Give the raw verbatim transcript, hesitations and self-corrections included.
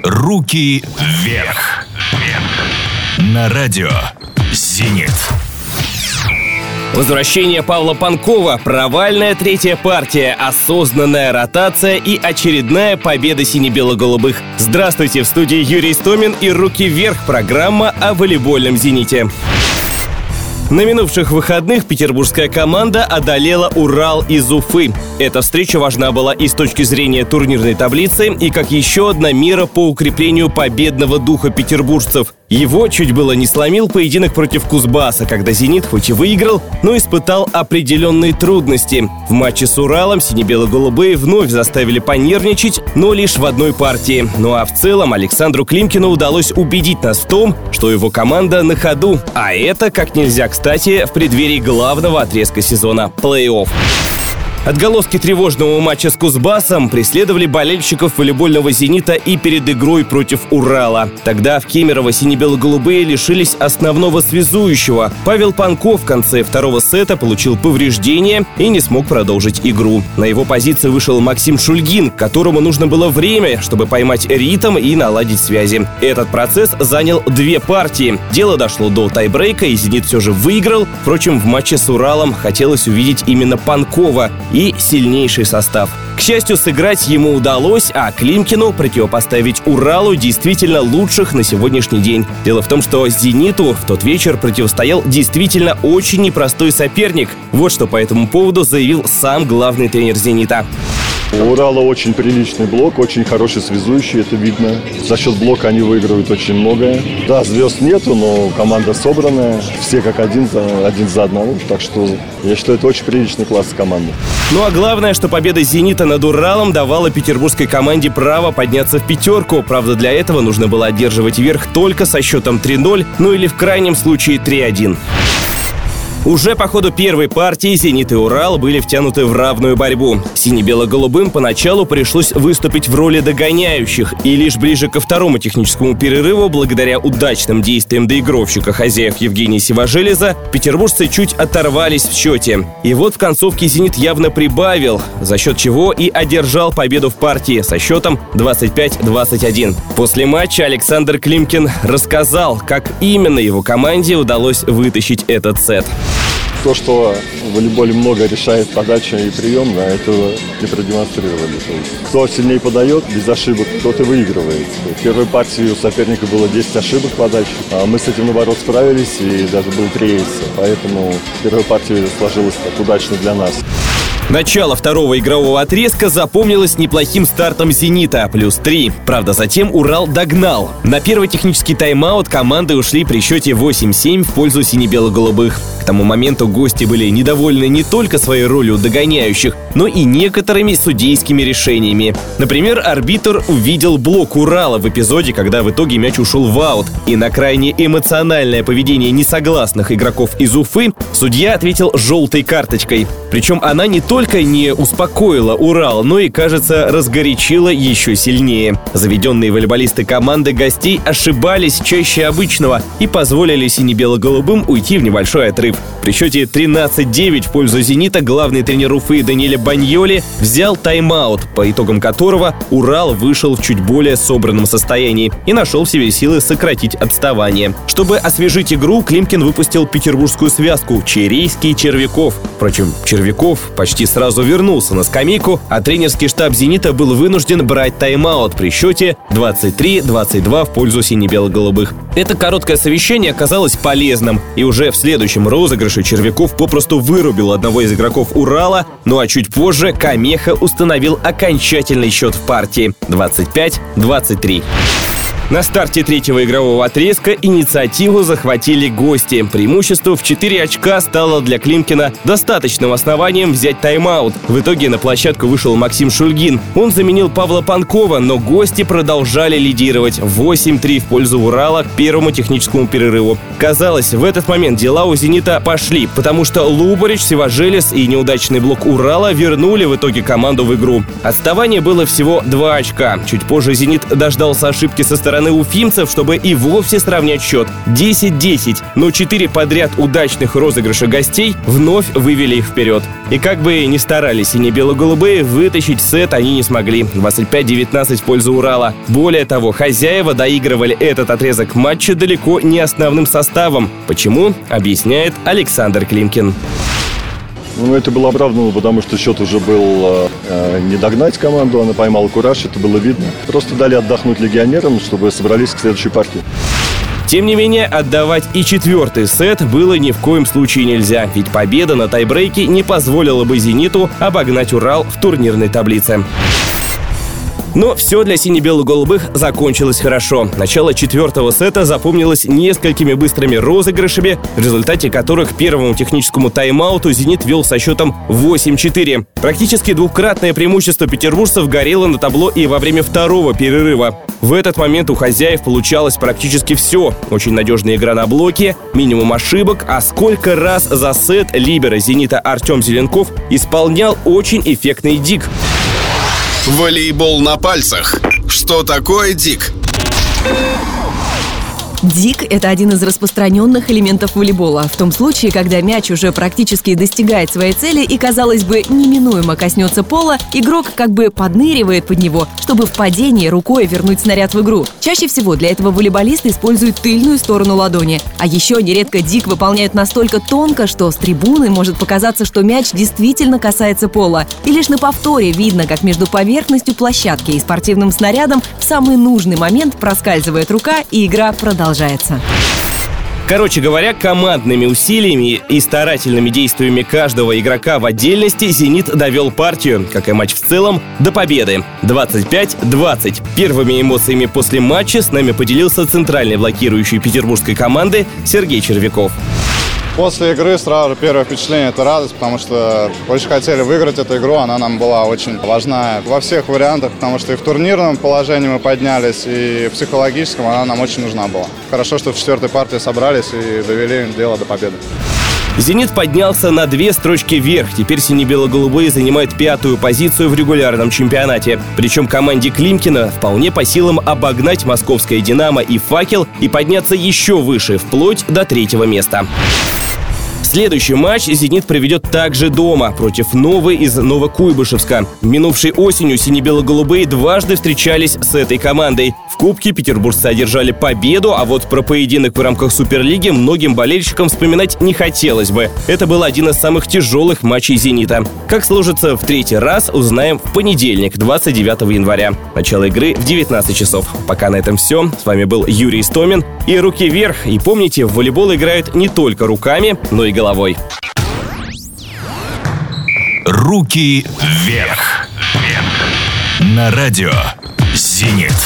Руки вверх. На радио «Зенит». Возвращение Павла Панкова, провальная третья партия, осознанная ротация и очередная победа сине-бело-голубых. Здравствуйте, в студии Юрий Истомин и «Руки вверх» — программа о волейбольном «Зените». На минувших выходных петербургская команда одолела Урал из Уфы. Эта встреча важна была и с точки зрения турнирной таблицы, и как еще одна мера по укреплению победного духа петербуржцев. Его чуть было не сломил поединок против Кузбасса, когда «Зенит» хоть и выиграл, но испытал определенные трудности. В матче с Уралом сине-бело-голубые вновь заставили понервничать, но лишь в одной партии. Ну а в целом Александру Климкину удалось убедить нас в том, что его команда на ходу. А это, как нельзя кстати, в преддверии главного отрезка сезона – плей-офф. Отголоски тревожного матча с Кузбассом преследовали болельщиков волейбольного «Зенита» и перед игрой против Урала. Тогда в Кемерово сине-бело-голубые лишились основного связующего. Павел Панков в конце второго сета получил повреждение и не смог продолжить игру. На его позиции вышел Максим Шульгин, которому нужно было время, чтобы поймать ритм и наладить связи. Этот процесс занял две партии. Дело дошло до тайбрейка, и «Зенит» все же выиграл. Впрочем, в матче с Уралом хотелось увидеть именно Панкова и сильнейший состав. К счастью, сыграть ему удалось, а Климкину противопоставить Уралу действительно лучших на сегодняшний день. Дело в том, что «Зениту» в тот вечер противостоял действительно очень непростой соперник. Вот что по этому поводу заявил сам главный тренер «Зенита». У Урала очень приличный блок, очень хороший связующий, это видно. За счет блока они выигрывают очень многое. Да, звезд нету, но команда собранная, все как один, один за одного. Так что я считаю, это очень приличный класс команды. Ну а главное, что победа «Зенита» над Уралом давала петербургской команде право подняться в пятерку. Правда, для этого нужно было одерживать верх только со счетом три ноль, ну или в крайнем случае три один. Уже по ходу первой партии «Зенит» и «Урал» были втянуты в равную борьбу. Сине-бело-голубым поначалу пришлось выступить в роли догоняющих, и лишь ближе ко второму техническому перерыву, благодаря удачным действиям доигровщика хозяев Евгения Сивожелеза, петербуржцы чуть оторвались в счете. И вот в концовке «Зенит» явно прибавил, за счет чего и одержал победу в партии со счетом двадцать пять двадцать один. После матча Александр Климкин рассказал, как именно его команде удалось вытащить этот сет. То, что в волейболе много решает подача и прием, да, это не продемонстрировали. Кто сильнее подает, без ошибок, тот и выигрывает. В первой партии у соперника было десять ошибок подачи, а мы с этим, наоборот, справились, и даже был три эйса. Поэтому первая партия сложилась так удачно для нас. Начало второго игрового отрезка запомнилось неплохим стартом «Зенита» плюс три. Правда, затем Урал догнал. На первый технический тайм-аут команды ушли при счете восемь семь в пользу сине-бело-голубых. К тому моменту гости были недовольны не только своей ролью догоняющих, но и некоторыми судейскими решениями. Например, арбитр увидел блок Урала в эпизоде, когда в итоге мяч ушел в аут. И на крайне эмоциональное поведение несогласных игроков из Уфы судья ответил желтой карточкой. Причем она не только не успокоила Урал, но и, кажется, разгорячила еще сильнее. Заведенные волейболисты команды гостей ошибались чаще обычного и позволили сине-бело-голубым уйти в небольшой отрыв. При счете тринадцать девять в пользу «Зенита» главный тренер Уфы Даниэль Баньоли взял тайм-аут, по итогам которого Урал вышел в чуть более собранном состоянии и нашел в себе силы сократить отставание. Чтобы освежить игру, Климкин выпустил петербургскую связку Черейский-Червяков. Впрочем, Червяков почти сразу вернулся на скамейку, а тренерский штаб «Зенита» был вынужден брать тайм-аут при счете двадцать три двадцать два в пользу сине-бело-голубых. Это короткое совещание оказалось полезным, и уже в следующем розыгрыше Червяков попросту вырубил одного из игроков Урала, ну а чуть позже Камеха установил окончательный счет в партии двадцать пять двадцать три. На старте третьего игрового отрезка инициативу захватили гости. Преимущество в четыре очка стало для Климкина достаточным основанием взять тайм-аут. В итоге на площадку вышел Максим Шульгин. Он заменил Павла Панкова, но гости продолжали лидировать восемь три в пользу Урала к первому техническому перерыву. Казалось, в этот момент дела у «Зенита» пошли, потому что Лубарич, Сивожелез и неудачный блок Урала вернули в итоге команду в игру. Отставание было всего два очка. Чуть позже «Зенит» дождался ошибки со стороны стороны уфимцев, чтобы и вовсе сравнять счет десять десять. Но четыре подряд удачных розыгрыша гостей вновь вывели их вперед. И как бы ни старались сине-бело-голубые, вытащить сет они не смогли. двадцать пять девятнадцать в пользу Урала. Более того, хозяева доигрывали этот отрезок матча далеко не основным составом. Почему? Объясняет Александр Климкин. Ну, это было оправдано, потому что счет уже был э, не догнать команду, она поймала кураж, это было видно. Просто дали отдохнуть легионерам, чтобы собрались к следующей партии. Тем не менее, отдавать и четвертый сет было ни в коем случае нельзя, ведь победа на тайбрейке не позволила бы «Зениту» обогнать «Урал» в турнирной таблице. Но все для сине-бело-голубых закончилось хорошо. Начало четвертого сета запомнилось несколькими быстрыми розыгрышами, в результате которых к первому техническому тайм-ауту «Зенит» вел со счетом восемь четыре. Практически двукратное преимущество петербуржцев горело на табло и во время второго перерыва. В этот момент у хозяев получалось практически все. Очень надежная игра на блоке, минимум ошибок, а сколько раз за сет либеро «Зенита» Артем Зеленков исполнял очень эффектный дик. Волейбол на пальцах. Что такое дик? Дик – это один из распространенных элементов волейбола. В том случае, когда мяч уже практически достигает своей цели и, казалось бы, неминуемо коснется пола, игрок как бы подныривает под него, чтобы в падении рукой вернуть снаряд в игру. Чаще всего для этого волейболисты используют тыльную сторону ладони. А еще нередко дик выполняют настолько тонко, что с трибуны может показаться, что мяч действительно касается пола. И лишь на повторе видно, как между поверхностью площадки и спортивным снарядом в самый нужный момент проскальзывает рука, и игра продолжается. Короче говоря, командными усилиями и старательными действиями каждого игрока в отдельности «Зенит» довел партию, как и матч в целом, до победы. двадцать пять двадцать. Первыми эмоциями после матча с нами поделился центральный блокирующий петербургской команды Сергей Червяков. После игры сразу первое впечатление – это радость, потому что очень хотели выиграть эту игру, она нам была очень важна во всех вариантах, потому что и в турнирном положении мы поднялись, и в психологическом она нам очень нужна была. Хорошо, что в четвертой партии собрались и довели дело до победы. «Зенит» поднялся на две строчки вверх. Теперь сине-бело-голубые занимают пятую позицию в регулярном чемпионате. Причем команде Климкина вполне по силам обогнать московское «Динамо» и «Факел» и подняться еще выше, вплоть до третьего места. Следующий матч «Зенит» проведет также дома против «Новой» из Новокуйбышевска. Минувшей осенью сине-бело-голубые дважды встречались с этой командой. В Кубке петербуржцы одержали победу, а вот про поединок в рамках Суперлиги многим болельщикам вспоминать не хотелось бы. Это был один из самых тяжелых матчей «Зенита». Как сложится в третий раз, узнаем в понедельник, двадцать девятого января. Начало игры в девятнадцать часов. Пока на этом все. С вами был Юрий Истомин. И руки вверх. И помните, в волейбол играют не только руками, но и головой. Руки вверх. На радио «Зенит».